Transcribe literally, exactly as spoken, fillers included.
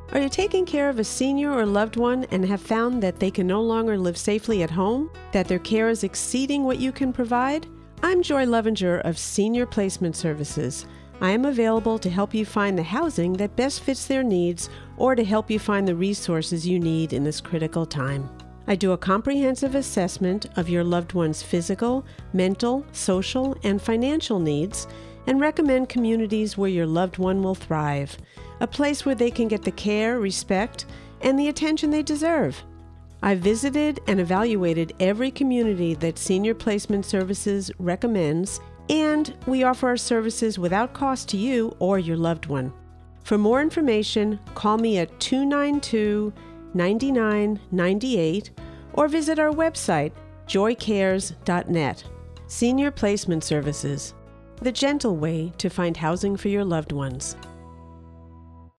Are you taking care of a senior or loved one and have found that they can no longer live safely at home? That their care is exceeding what you can provide? I'm Joy Lovinger of Senior Placement Services. I am available to help you find the housing that best fits their needs or to help you find the resources you need in this critical time. I do a comprehensive assessment of your loved one's physical, mental, social, and financial needs and recommend communities where your loved one will thrive, a place where they can get the care, respect, and the attention they deserve. I've visited and evaluated every community that Senior Placement Services recommends, and we offer our services without cost to you or your loved one. For more information, call me at two nine two, nine nine nine eight or visit our website, joy cares dot net. Senior Placement Services, the gentle way to find housing for your loved ones.